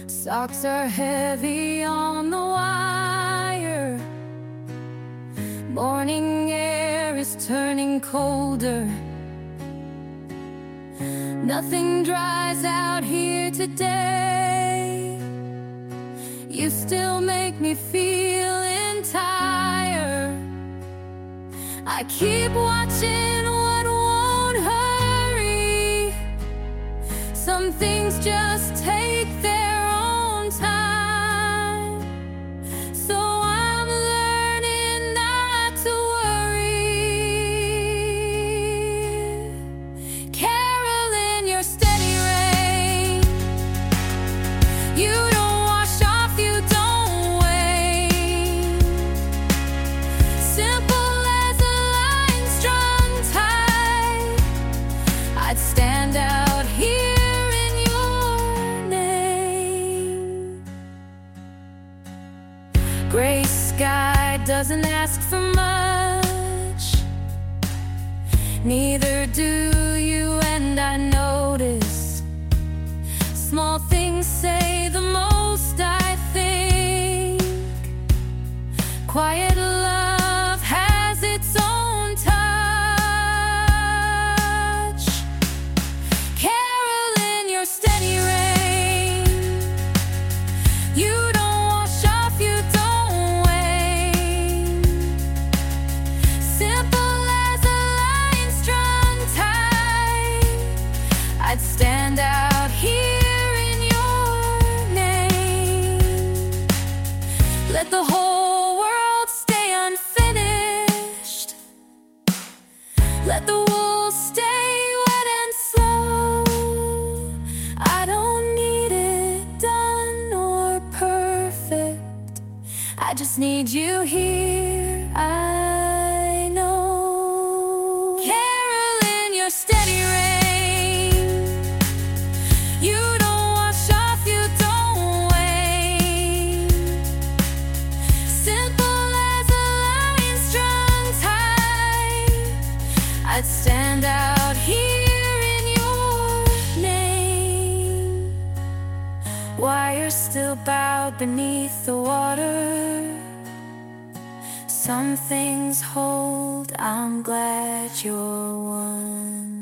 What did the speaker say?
Socks are heavy on the wire. Morning air is turning colder. Nothing dries out here today. You still make me feel entire. I keep watching what won't hurry. Some things just take their own time. So I'm learning not to worry. Carolyn, you're steady rain. You don't wash off, you don't wane. Simple as a line strung tight. I'd stand out here in your name. Gray sky doesn't ask for much. Neither do you, and I notice small things say the most, I think. Quiet love has its own touch. Carolyn, you're steady rain. You don't wash off, you don't wane. Simple as a line strung tight. I'd stand out here in your name. Let the whole world stay unfinished. Let the wool stay wet and slow. I don't need it done or perfect. I just need you here, I know. Carolyn, you're steady rain. You don't wash off, you don't wane. Simple as a line strung tight. I'd stand out here in your name. Wires still bowed beneath the water. Some things hold, I'm glad you're one.